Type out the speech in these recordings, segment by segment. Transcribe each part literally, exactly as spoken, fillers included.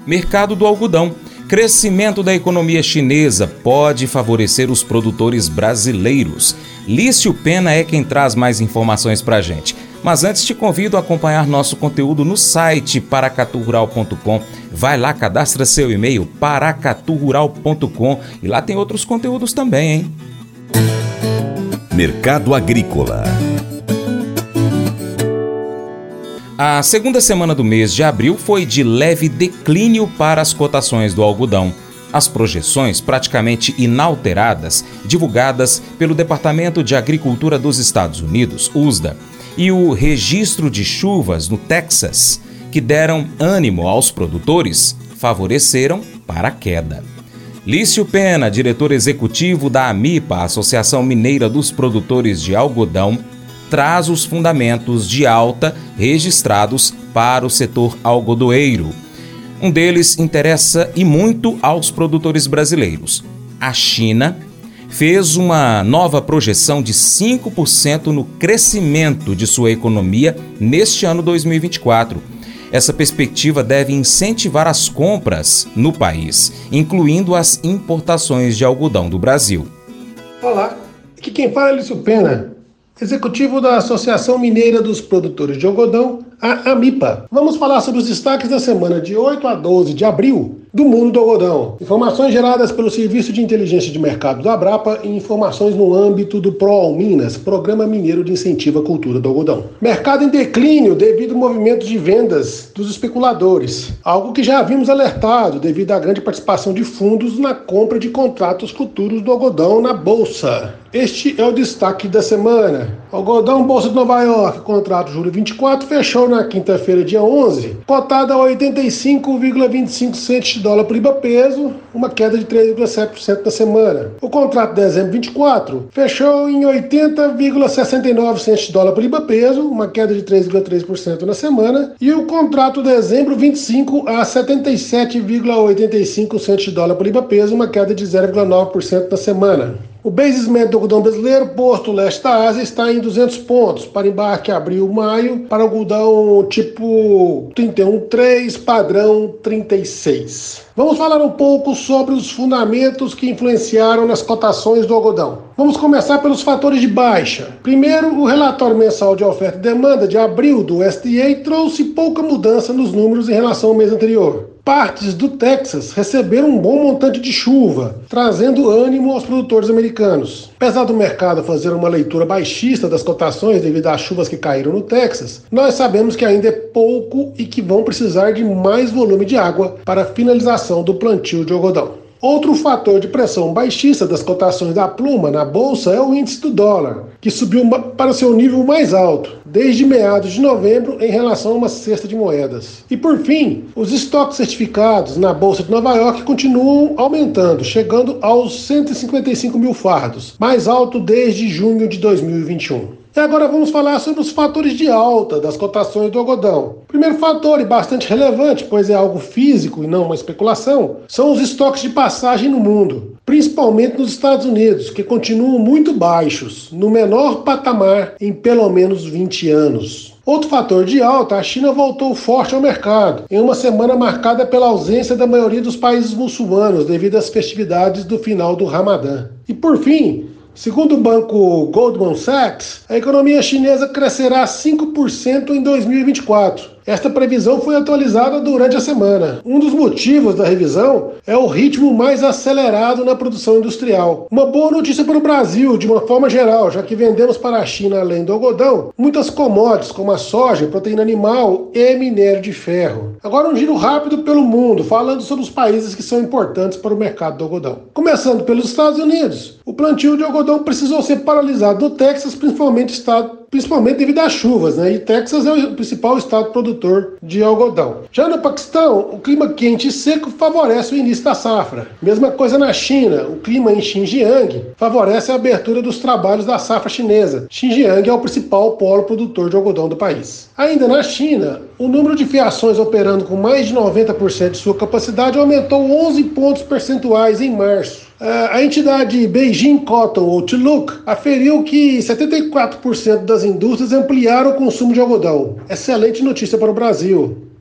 Mercado do algodão. Crescimento da economia chinesa pode favorecer os produtores brasileiros. Lício Pena é quem traz mais informações pra gente. Mas antes te convido a acompanhar nosso conteúdo no site paracatu rural ponto com. Vai lá, cadastra seu e-mail paracatu rural ponto com e lá tem outros conteúdos também, hein? Mercado Agrícola. A segunda semana do mês de abril foi de leve declínio para as cotações do algodão. As projeções, praticamente inalteradas, divulgadas pelo Departamento de Agricultura dos Estados Unidos, U S D A, e o registro de chuvas no Texas, que deram ânimo aos produtores, favoreceram para a queda. Lício Pena, diretor executivo da AMIPA, Associação Mineira dos Produtores de Algodão, traz os fundamentos de alta registrados para o setor algodoeiro. Um deles interessa e muito aos produtores brasileiros. A China fez uma nova projeção de cinco por cento no crescimento de sua economia neste ano dois mil e vinte e quatro. Essa perspectiva deve incentivar as compras no país, incluindo as importações de algodão do Brasil. Olá, aqui quem fala é Lício Pena, executivo da Associação Mineira dos Produtores de Algodão, a AMIPA. Vamos falar sobre os destaques da semana de oito a doze de abril do mundo do algodão. Informações geradas pelo Serviço de Inteligência de Mercado do Abrapa e informações no âmbito do ProAlminas, Programa Mineiro de Incentivo à Cultura do Algodão. Mercado em declínio devido ao movimento de vendas dos especuladores, algo que já havíamos alertado devido à grande participação de fundos na compra de contratos futuros do algodão na Bolsa. Este é o destaque da semana. Algodão Bolsa de Nova York, contrato julho vinte e quatro, fechou na quinta-feira, dia onze, cotado a oitenta e cinco vírgula vinte e cinco centos de dólar por libra peso, uma queda de três vírgula sete por cento na semana. O contrato de dezembro vinte e quatro fechou em oitenta vírgula sessenta e nove centos de dólar por libra peso, uma queda de três vírgula três por cento na semana. E o contrato de dezembro vinte e cinco a setenta e sete vírgula oitenta e cinco centos de dólar por libra peso, uma queda de zero vírgula nove por cento na semana. O Basis Médio do algodão brasileiro, posto leste da Ásia, está em duzentos pontos, para embarque abril-maio, para algodão tipo trinta e um ponto três, padrão trinta e seis. Vamos falar um pouco sobre os fundamentos que influenciaram nas cotações do algodão. Vamos começar pelos fatores de baixa. Primeiro, o relatório mensal de oferta e demanda de abril do U S D A trouxe pouca mudança nos números em relação ao mês anterior. Partes do Texas receberam um bom montante de chuva, trazendo ânimo aos produtores americanos. Apesar do mercado fazer uma leitura baixista das cotações devido às chuvas que caíram no Texas, nós sabemos que ainda é pouco e que vão precisar de mais volume de água para a finalização do plantio de algodão. Outro fator de pressão baixista das cotações da pluma na bolsa é o índice do dólar, que subiu para seu nível mais alto, desde meados de novembro em relação a uma cesta de moedas. E por fim, os estoques certificados na bolsa de Nova York continuam aumentando, chegando aos cento e cinquenta e cinco mil fardos, mais alto desde junho de dois mil e vinte e um. E agora vamos falar sobre os fatores de alta das cotações do algodão. Primeiro fator, e bastante relevante, pois é algo físico e não uma especulação, são os estoques de passagem no mundo, principalmente nos Estados Unidos, que continuam muito baixos, no menor patamar em pelo menos vinte anos. Outro fator de alta, a China voltou forte ao mercado, em uma semana marcada pela ausência da maioria dos países muçulmanos devido às festividades do final do Ramadã. E por fim, segundo o banco Goldman Sachs, a economia chinesa crescerá cinco por cento em dois mil e vinte e quatro. Esta previsão foi atualizada durante a semana. Um dos motivos da revisão é o ritmo mais acelerado na produção industrial. Uma boa notícia para o Brasil, de uma forma geral, já que vendemos para a China, além do algodão, muitas commodities como a soja, proteína animal e minério de ferro. Agora um giro rápido pelo mundo, falando sobre os países que são importantes para o mercado do algodão. Começando pelos Estados Unidos, o plantio de algodão precisou ser paralisado no Texas, principalmente estado principalmente devido às chuvas, né? E Texas é o principal estado produtor de algodão. Já no Paquistão, o clima quente e seco favorece o início da safra. Mesma coisa na China, o clima em Xinjiang favorece a abertura dos trabalhos da safra chinesa. Xinjiang é o principal polo produtor de algodão do país. Ainda na China, o número de fiações operando com mais de noventa por cento de sua capacidade aumentou onze pontos percentuais em março. A entidade Beijing Cotton Outlook aferiu que setenta e quatro por cento das indústrias ampliaram o consumo de algodão. Excelente notícia para o Brasil.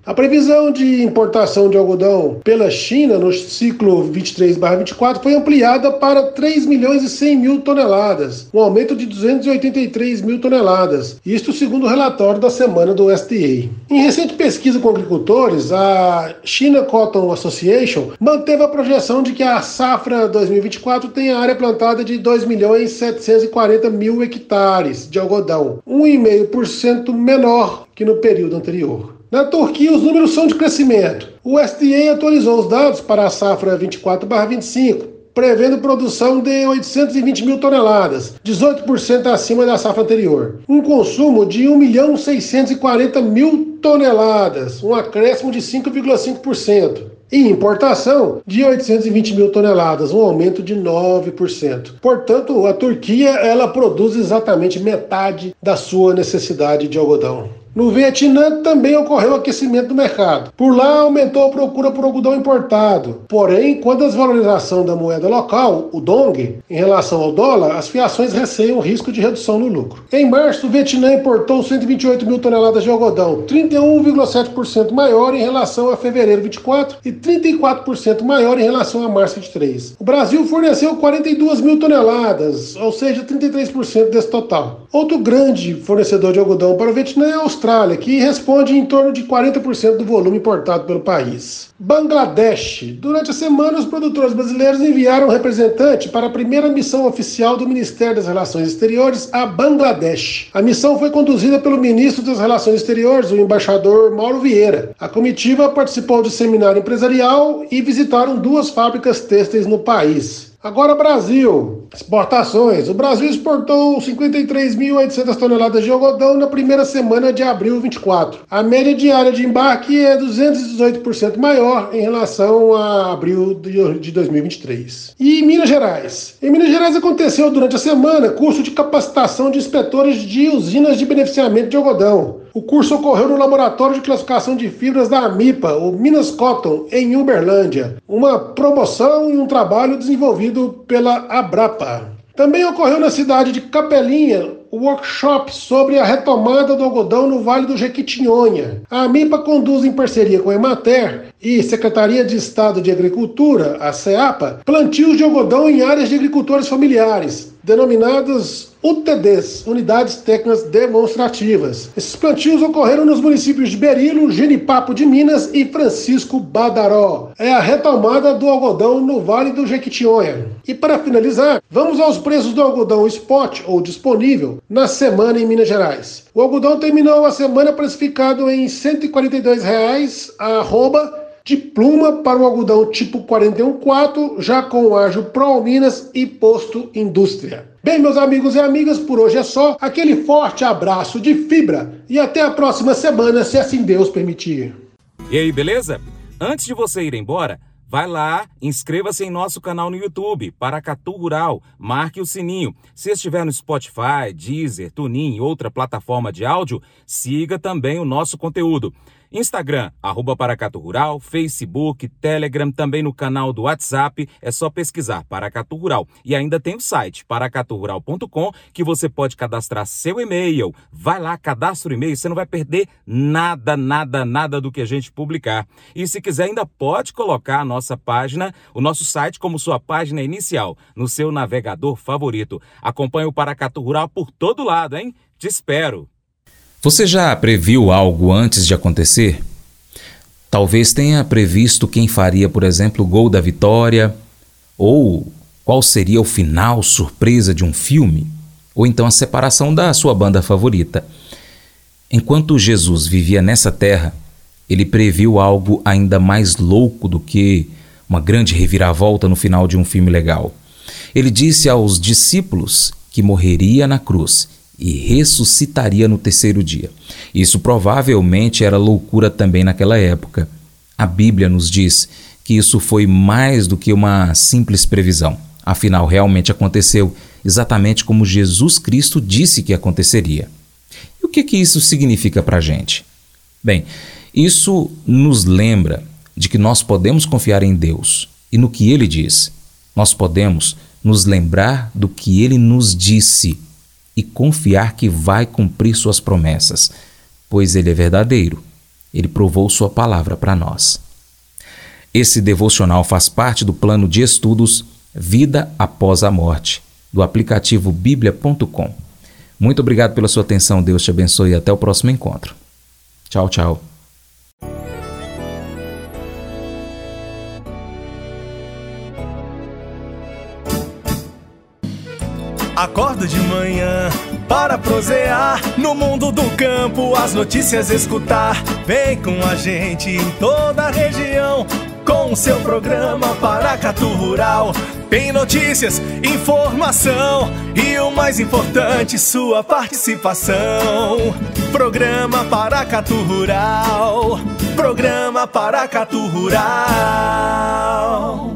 A previsão de importação de algodão pela China no ciclo vinte e três barra vinte e quatro foi ampliada para três milhões e cem mil toneladas, um aumento de duzentos e oitenta e três mil toneladas, isto segundo o relatório da semana do U S D A. Em recente pesquisa com agricultores, a China Cotton Association manteve a projeção de que a safra dois mil e vinte e quatro tem a área plantada de dois milhões setecentos e quarenta mil hectares de algodão, um vírgula cinco por cento menor que no período anterior. Na Turquia, os números são de crescimento. O U S D A atualizou os dados para a safra vinte e quatro barra vinte e cinco, prevendo produção de oitocentos e vinte mil toneladas, dezoito por cento acima da safra anterior. Um consumo de um milhão seiscentos e quarenta mil toneladas, um acréscimo de cinco vírgula cinco por cento. E importação de oitocentos e vinte mil toneladas, um aumento de nove por cento. Portanto, a Turquia ela produz exatamente metade da sua necessidade de algodão. No Vietnã também ocorreu aquecimento do mercado. Por lá aumentou a procura por algodão importado. Porém, com a desvalorização da moeda local, o dong, em relação ao dólar, as fiações receiam o risco de redução no lucro. Em março, o Vietnã importou cento e vinte e oito mil toneladas de algodão, trinta e um vírgula sete por cento maior em relação a fevereiro vinte e quatro e trinta e quatro por cento maior em relação a março vinte e três. O Brasil forneceu quarenta e duas mil toneladas, ou seja, trinta e três por cento desse total. Outro grande fornecedor de algodão para o Vietnã é a Austrália, que responde em torno de quarenta por cento do volume importado pelo país. Bangladesh. Durante a semana, os produtores brasileiros enviaram um representante para a primeira missão oficial do Ministério das Relações Exteriores a Bangladesh. A missão foi conduzida pelo ministro das Relações Exteriores, o embaixador Mauro Vieira. A comitiva participou de seminário empresarial e visitaram duas fábricas têxteis no país. Agora, Brasil. Exportações. O Brasil exportou cinquenta e três mil e oitocentas toneladas de algodão na primeira semana de abril vinte e quatro. A média diária de embarque é duzentos e dezoito por cento maior em relação a abril de dois mil e vinte e três. E em Minas Gerais. Em Minas Gerais aconteceu durante a semana curso de capacitação de inspetores de usinas de beneficiamento de algodão. O curso ocorreu no Laboratório de Classificação de Fibras da AMIPA, o Minas Cotton, em Uberlândia. Uma promoção e um trabalho desenvolvido pela Abrapa. Também ocorreu na cidade de Capelinha o workshop sobre a retomada do algodão no Vale do Jequitinhonha. A AMIPA conduz em parceria com a Emater e Secretaria de Estado de Agricultura, a SEAPA, plantios de algodão em áreas de agricultores familiares, denominadas U T Ds, Unidades Técnicas Demonstrativas. Esses plantios ocorreram nos municípios de Berilo, Genipapo de Minas e Francisco Badaró. É a retomada do algodão no Vale do Jequitinhonha. E para finalizar, vamos aos preços do algodão spot ou disponível na semana em Minas Gerais. O algodão terminou a semana precificado em cento e quarenta e dois reais a arroba de pluma para o algodão tipo quarenta e um quatro, já com o ágio Prominas e posto indústria. Bem, meus amigos e amigas, por hoje é só. Aquele forte abraço de fibra e até a próxima semana, se assim Deus permitir. E aí, beleza? Antes de você ir embora, vai lá, inscreva-se em nosso canal no YouTube, Paracatu Rural, marque o sininho. Se estiver no Spotify, Deezer, TuneIn e outra plataforma de áudio, siga também o nosso conteúdo. Instagram, arroba Paracatu Rural, Facebook, Telegram, também no canal do WhatsApp, é só pesquisar Paracatu Rural. E ainda tem o site paracatu rural ponto com, que você pode cadastrar seu e-mail. Vai lá, cadastra o e-mail, você não vai perder nada, nada, nada do que a gente publicar. E se quiser, ainda pode colocar a nossa página, o nosso site como sua página inicial, no seu navegador favorito. Acompanhe o Paracatu Rural por todo lado, hein? Te espero! Você já previu algo antes de acontecer? Talvez tenha previsto quem faria, por exemplo, o gol da vitória, ou qual seria o final surpresa de um filme, ou então a separação da sua banda favorita. Enquanto Jesus vivia nessa terra, ele previu algo ainda mais louco do que uma grande reviravolta no final de um filme legal. Ele disse aos discípulos que morreria na cruz e ressuscitaria no terceiro dia. Isso provavelmente era loucura também naquela época. A Bíblia nos diz que isso foi mais do que uma simples previsão. Afinal, realmente aconteceu exatamente como Jesus Cristo disse que aconteceria. E o que, que isso significa para a gente? Bem, isso nos lembra de que nós podemos confiar em Deus e no que Ele diz. Nós podemos nos lembrar do que Ele nos disse e confiar que vai cumprir suas promessas, pois Ele é verdadeiro Ele provou sua palavra para nós. Esse devocional faz parte do plano de estudos Vida Após a Morte, do aplicativo bíblia ponto com. Muito obrigado pela sua atenção, Deus te abençoe e até o próximo encontro. Tchau, tchau. Acordo de manhã para prosear no mundo do campo, as notícias escutar. Vem com a gente em toda a região com o seu programa Paracatu Rural. Tem notícias, informação e o mais importante, sua participação. Programa Paracatu Rural. Programa Paracatu Rural.